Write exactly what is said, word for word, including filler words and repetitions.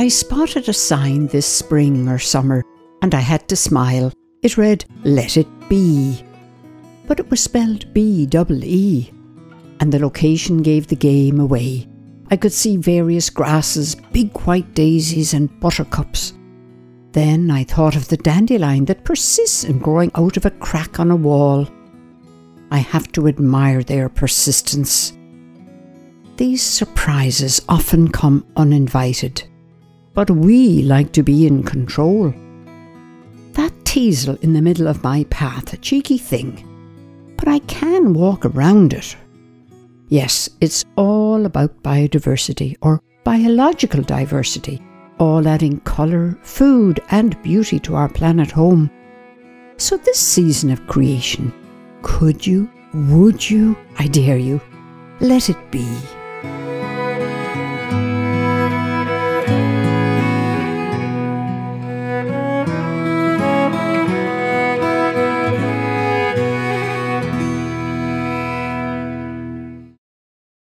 I spotted a sign this spring or summer, and I had to smile. It read, "Let it be." But it was spelled B double E, and the location gave the game away. I could see various grasses, big white daisies and buttercups. Then I thought of the dandelion that persists in growing out of a crack on a wall. I have to admire their persistence. These surprises often come uninvited, but we like to be in control. That teasel in the middle of my path, a cheeky thing, but I can walk around it. Yes, it's all about biodiversity, or biological diversity, all adding colour, food and beauty to our planet home. So this season of creation, could you, would you, I dare you, let it be.